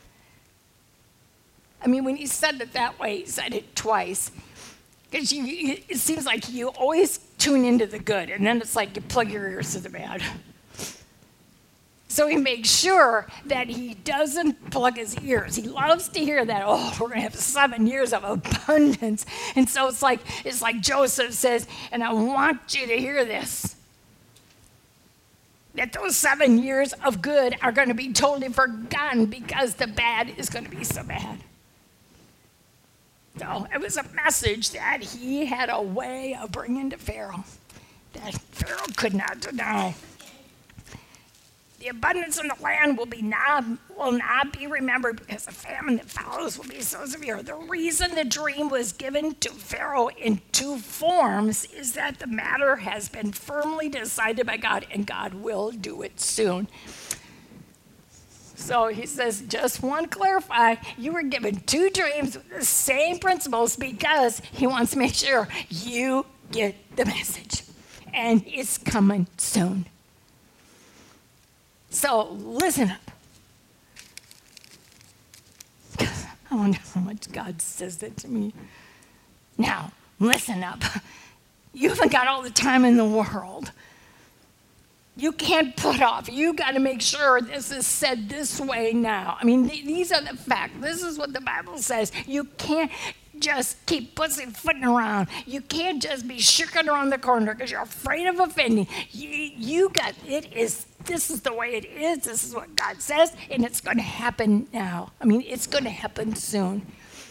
Speaker 1: I mean, when he said it that way, he said it twice. Because it seems like you always tune into the good, and then it's like you plug your ears to the bad. So he makes sure that he doesn't plug his ears. He loves to hear that, oh, we're going to have seven years of abundance. And so it's like, it's like Joseph says, and I want you to hear this, that those seven years of good are going to be totally forgotten because the bad is going to be so bad. So it was a message that he had a way of bringing to Pharaoh that Pharaoh could not deny. The abundance in the land will be not will not be remembered because the famine that follows will be so severe. The reason the dream was given to Pharaoh in two forms is that the matter has been firmly decided by God, and God will do it soon. So he says, just want to clarify, you were given two dreams with the same principles because he wants to make sure you get the message. And it's coming soon. So listen up. I wonder how much God says that to me. Now, listen up. You haven't got all the time in the world. You can't put off. You got to make sure this is said this way now. I mean, th- these are the facts. This is what the Bible says. You can't just keep pussyfooting around. You can't just be shooking around the corner because you're afraid of offending. You, you got, it is, this is the way it is. This is what God says, and it's going to happen now. I mean, it's going to happen soon.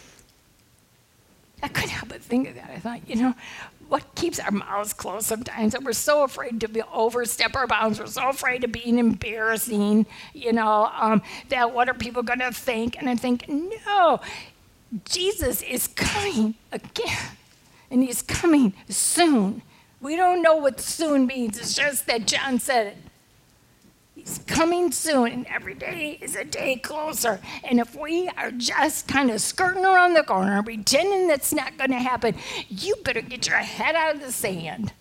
Speaker 1: I couldn't help but think of that. I thought, you know, what keeps our mouths closed sometimes? That we're so afraid to be overstep our bounds. We're so afraid of being embarrassing, you know, um, that what are people going to think? And I think, no, Jesus is coming again, and he's coming soon. We don't know what soon means. It's just that John said it. He's coming soon, and every day is a day closer. And if we are just kind of skirting around the corner, pretending that's not going to happen, you better get your head out of the sand.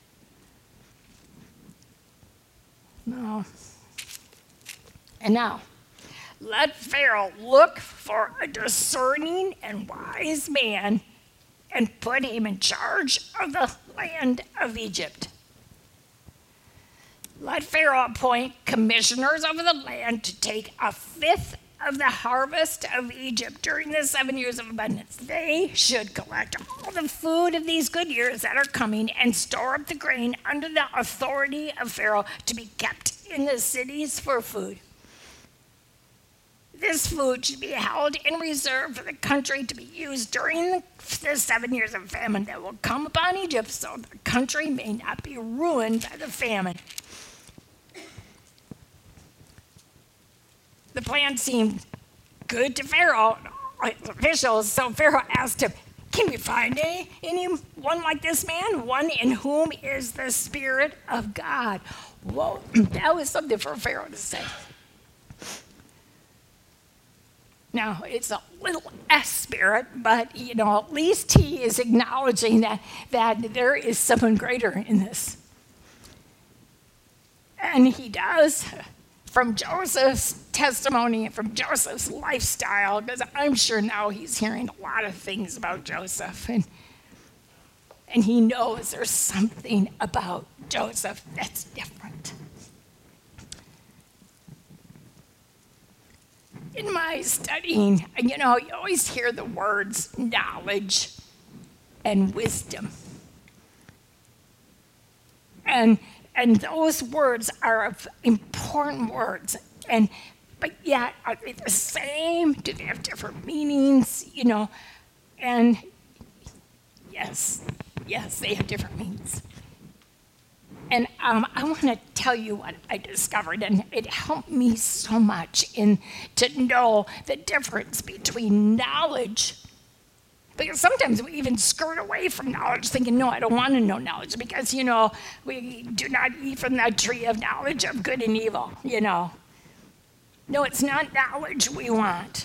Speaker 1: No. And now, let Pharaoh look for a discerning and wise man and put him in charge of the land of Egypt. Let Pharaoh appoint commissioners over the land to take a fifth of the harvest of Egypt during the seven years of abundance. They should collect all the food of these good years that are coming and store up the grain under the authority of Pharaoh to be kept in the cities for food. this food should be held in reserve for the country to be used during the, the seven years of famine that will come upon Egypt, so the country may not be ruined by the famine. The plan seemed good to Pharaoh and his officials, so Pharaoh asked him, "Can we find any, anyone like this man, one in whom is the Spirit of God?" Whoa, that was something for Pharaoh to say. Now, it's a little S spirit, but, you know, at least he is acknowledging that, that there is someone greater in this. And he does, from Joseph's testimony and from Joseph's lifestyle, because I'm sure now he's hearing a lot of things about Joseph, and, and he knows there's something about Joseph that's different. In my studying, you know, you always hear the words knowledge and wisdom. And and those words are important words. And but yet are they the same? Do they have different meanings? You know, and yes, yes, they have different meanings. And um, I want to tell you what I discovered, and it helped me so much in to know the difference between knowledge, because sometimes we even skirt away from knowledge, thinking, no, I don't want to know knowledge, because, you know, we do not eat from the tree of knowledge of good and evil, you know. No, it's not knowledge we want.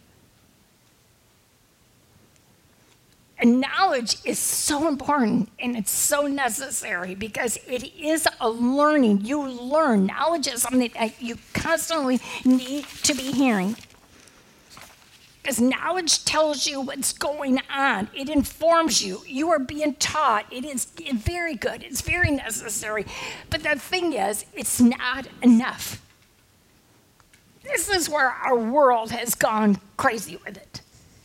Speaker 1: And knowledge is so important and it's so necessary because it is a learning. You learn. Knowledge is something that you constantly need to be hearing. Because knowledge tells you what's going on. It informs you. You are being taught. It is very good. It's very necessary. But the thing is, it's not enough. This is where our world has gone crazy with it.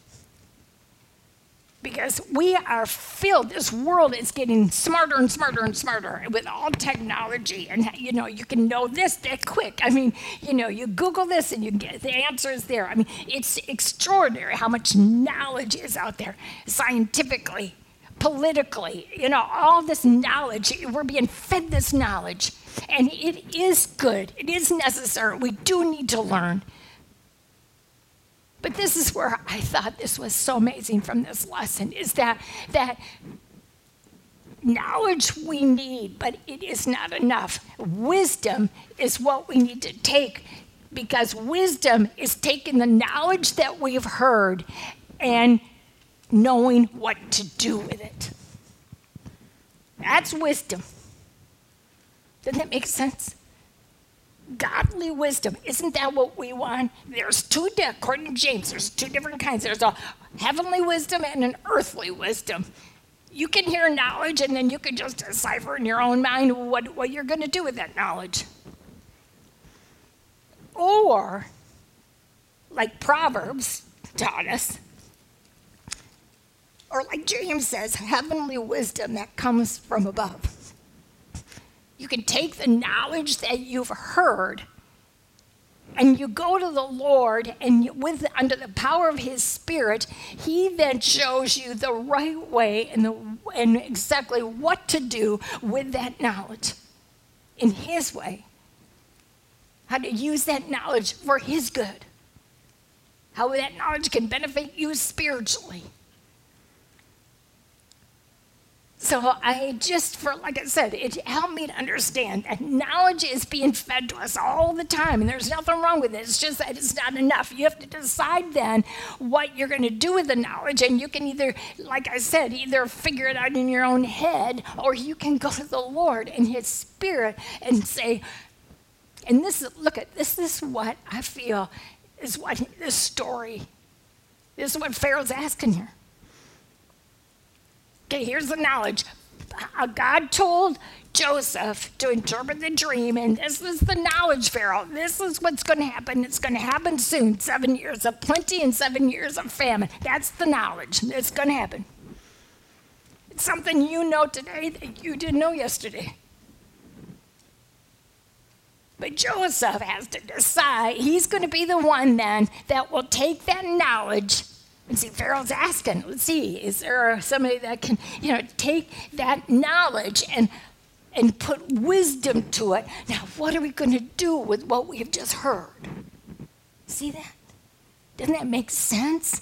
Speaker 1: Because we are filled, this world is getting smarter and smarter and smarter with all technology. And, you know, you can know this that quick. I mean, you know, you Google this and you get the answers there. I mean, it's extraordinary how much knowledge is out there, scientifically, politically, you know, all this knowledge. We're being fed this knowledge. And it is good. It is necessary. We do need to learn. But this is where I thought this was so amazing from this lesson, is that, that knowledge we need, but it is not enough. Wisdom is what we need to take, because wisdom is taking the knowledge that we've heard and knowing what to do with it. That's wisdom. Doesn't that make sense? Godly wisdom, isn't that what we want? There's two, according to James, there's two different kinds. There's a heavenly wisdom and an earthly wisdom. You can hear knowledge and then you can just decipher in your own mind what, what you're going to do with that knowledge. Or, like Proverbs taught us, or like James says, heavenly wisdom that comes from above. You can take the knowledge that you've heard and you go to the Lord, and you, with under the power of his Spirit, he then shows you the right way and, the, and exactly what to do with that knowledge in his way. How to use that knowledge for his good. How that knowledge can benefit you spiritually. So I just, for like I said, it helped me to understand that knowledge is being fed to us all the time, and there's nothing wrong with it. It's just that it's not enough. You have to decide then what you're going to do with the knowledge, and you can either, like I said, either figure it out in your own head, or you can go to the Lord and his Spirit and say, and this is, look at this is what I feel is what this story, this is what Pharaoh's asking here. Okay, here's the knowledge. God told Joseph to interpret the dream, and this is the knowledge, Pharaoh. This is what's going to happen. It's going to happen soon. Seven years of plenty and seven years of famine. That's the knowledge. It's going to happen. It's something you know today that you didn't know yesterday. But Joseph has to decide. He's going to be the one then that will take that knowledge. And see, Pharaoh's asking, let's see, is there somebody that can, you know, take that knowledge and and put wisdom to it? Now, what are we going to do with what we have just heard? See that? Doesn't that make sense?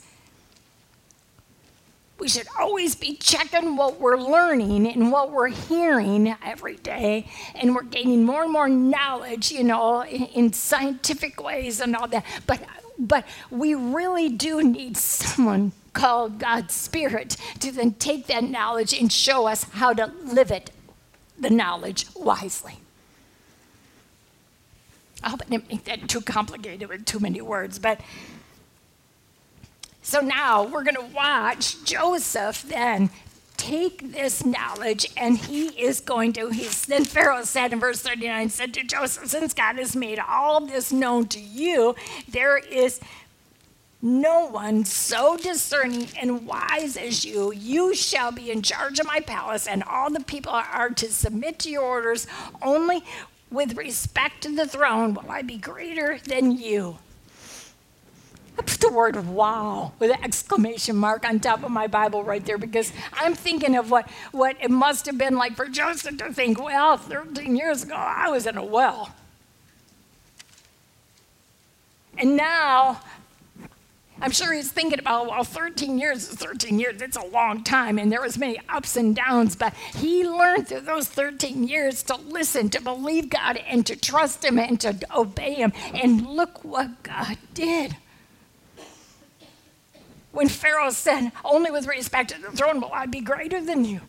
Speaker 1: We should always be checking what we're learning and what we're hearing every day, and we're gaining more and more knowledge, you know, in, in scientific ways and all that. But but we really do need someone called God's Spirit to then take that knowledge and show us how to live it, the knowledge, wisely. I hope I didn't make that too complicated with too many words, but so now we're going to watch Joseph then take this knowledge, and he is going to, he's, then Pharaoh said in verse thirty-nine, said to Joseph, since God has made all this known to you, there is no one so discerning and wise as you. You shall be in charge of my palace, and all the people are to submit to your orders. Only with respect to the throne will I be greater than you. I put the word wow with an exclamation mark on top of my Bible right there, because I'm thinking of what, what it must have been like for Joseph to think, well, thirteen years ago, I was in a well. And now, I'm sure he's thinking about, well, thirteen years is thirteen years. It's a long time, and there was many ups and downs, but he learned through those thirteen years to listen, to believe God, and to trust him, and to obey him. And look what God did. When Pharaoh said, only with respect to the throne will I be greater than you.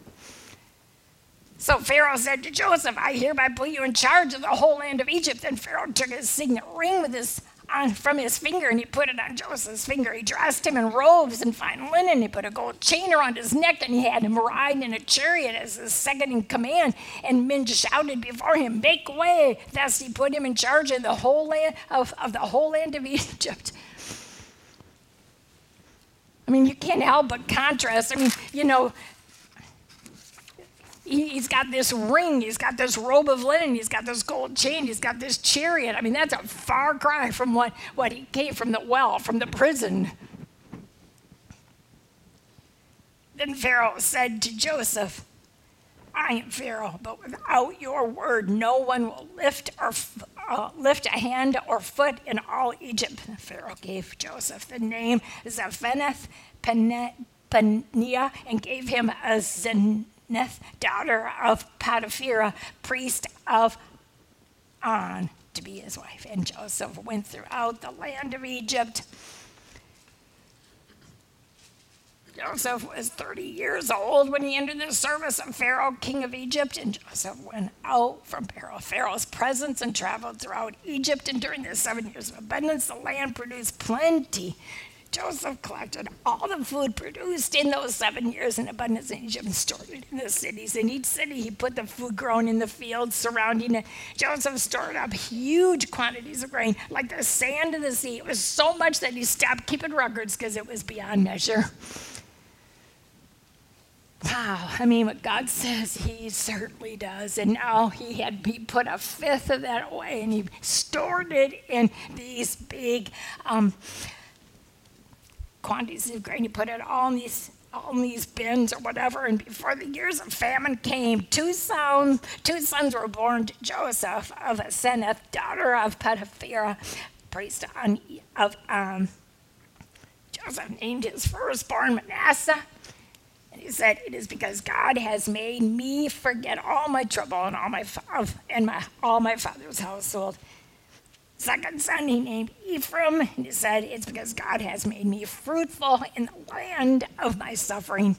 Speaker 1: So Pharaoh said to Joseph, I hereby put you in charge of the whole land of Egypt. Then Pharaoh took his signet ring with his, on, from his finger, and he put it on Joseph's finger. He dressed him in robes and fine linen. He put a gold chain around his neck, and he had him ride in a chariot as his second in command. And men shouted before him, make way. Thus he put him in charge of the whole land of, of the whole land of Egypt. I mean, you can't help but contrast. I mean, you know, he, he's got this ring, he's got this robe of linen, he's got this gold chain, he's got this chariot. I mean, that's a far cry from what, what he came from the well, from the prison. Then Pharaoh said to Joseph, I am Pharaoh, but without your word, no one will lift or uh, lift a hand or foot in all Egypt. Pharaoh gave Joseph the name Zaphenath Paneah, and gave him a Zeneth, daughter of Potiphera, priest of On, to be his wife. And Joseph went throughout the land of Egypt. Joseph was thirty years old when he entered the service of Pharaoh, king of Egypt, and Joseph went out from Pharaoh's presence and traveled throughout Egypt, and during the seven years of abundance, the land produced plenty. Joseph collected all the food produced in those seven years in abundance in Egypt and stored it in the cities. In each city, he put the food grown in the fields surrounding it. Joseph stored up huge quantities of grain, like the sand of the sea. It was so much that he stopped keeping records because it was beyond measure. Wow, I mean, what God says, he certainly does. And now he had he put a fifth of that away, and he stored it in these big um, quantities of grain. He put it all in these all in these bins or whatever. And before the years of famine came, two sons two sons were born to Joseph of Asenath, daughter of Potiphera, priest of um, Joseph named his firstborn Manasseh. He said, it is because God has made me forget all my trouble and all my and my all my father's household. Second son he named Ephraim, and he said, it's because God has made me fruitful in the land of my suffering.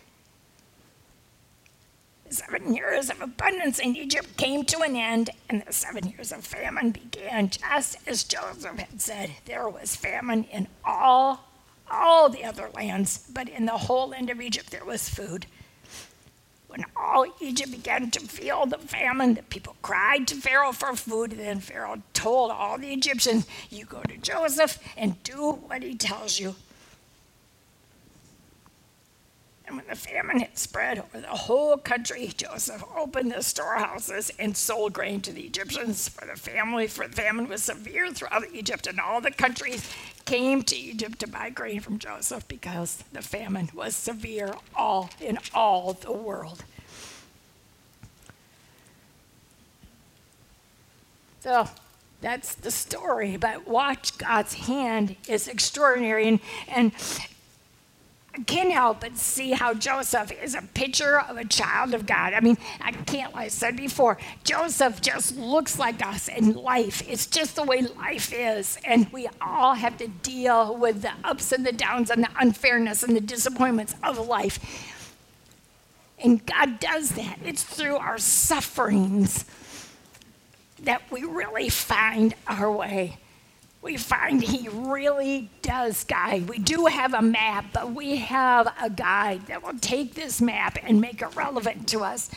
Speaker 1: The seven years of abundance in Egypt came to an end, and the seven years of famine began, just as Joseph had said. There was famine in all all the other lands, but in the whole land of Egypt there was food. When all Egypt began to feel the famine, the people cried to Pharaoh for food. And then Pharaoh told all the Egyptians, you go to Joseph and do what he tells you. And when the famine had spread over the whole country, Joseph opened the storehouses and sold grain to the Egyptians for the family, for the famine was severe throughout Egypt, and all the countries came to Egypt to buy grain from Joseph because the famine was severe all in all the world. So that's the story, but watch, God's hand is extraordinary, and, and I can't help but see how Joseph is a picture of a child of God. I mean, I can't, like I said before, Joseph just looks like us in life. It's just the way life is. And we all have to deal with the ups and the downs and the unfairness and the disappointments of life. And God does that. It's through our sufferings that we really find our way. We find he really does guide. We do have a map, but we have a guide that will take this map and make it relevant to us.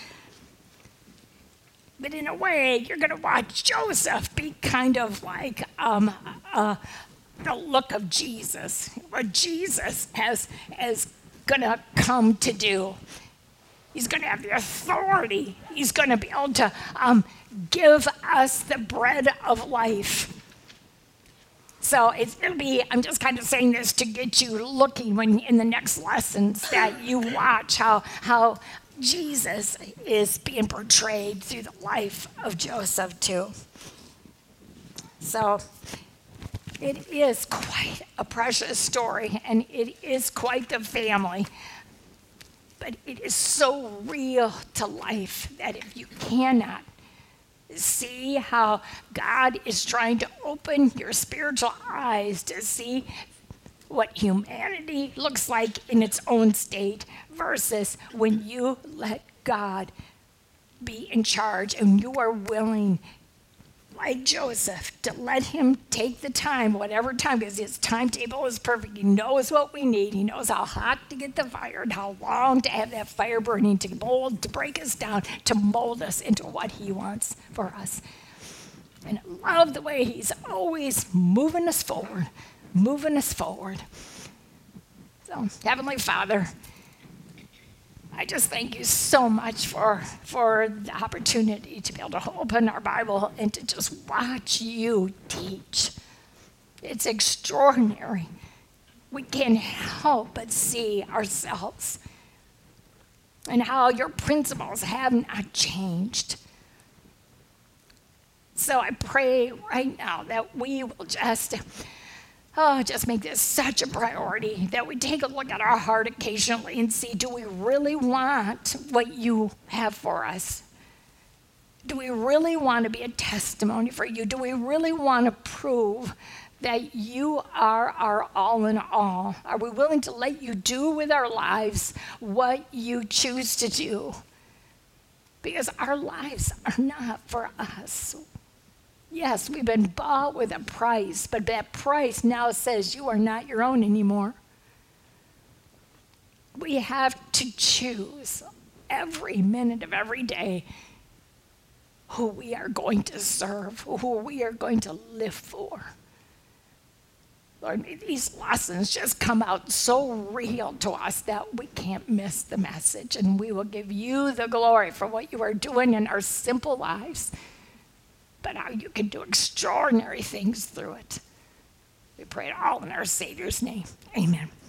Speaker 1: But in a way, you're going to watch Joseph be kind of like um, uh, the look of Jesus, what Jesus has, is going to come to do. He's going to have the authority. He's going to be able to um, give us the bread of life. So it's going to be, I'm just kind of saying this to get you looking when in the next lessons that you watch how, how Jesus is being portrayed through the life of Joseph too. So it is quite a precious story, and it is quite the family. But it is so real to life that if you cannot see how God is trying to open your spiritual eyes to see what humanity looks like in its own state versus when you let God be in charge and you are willing, like Joseph, to let him take the time, whatever time, because his timetable is perfect. He knows what we need. He knows how hot to get the fire and how long to have that fire burning, to mold, to break us down, to mold us into what he wants for us. And I love the way he's always moving us forward, moving us forward. So, Heavenly Father, I just thank you so much for, for the opportunity to be able to open our Bible and to just watch you teach. It's extraordinary. We can't help but see ourselves and how your principles have not changed. So I pray right now that we will just Oh, just make this such a priority that we take a look at our heart occasionally and see, do we really want what you have for us? Do we really want to be a testimony for you? Do we really want to prove that you are our all in all? Are we willing to let you do with our lives what you choose to do? Because our lives are not for us. Yes, we've been bought with a price, but that price now says you are not your own anymore. We have to choose every minute of every day who we are going to serve, who we are going to live for. Lord, may these lessons just come out so real to us that we can't miss the message, and we will give you the glory for what you are doing in our simple lives, but how you can do extraordinary things through it. We pray it all in our Savior's name. Amen.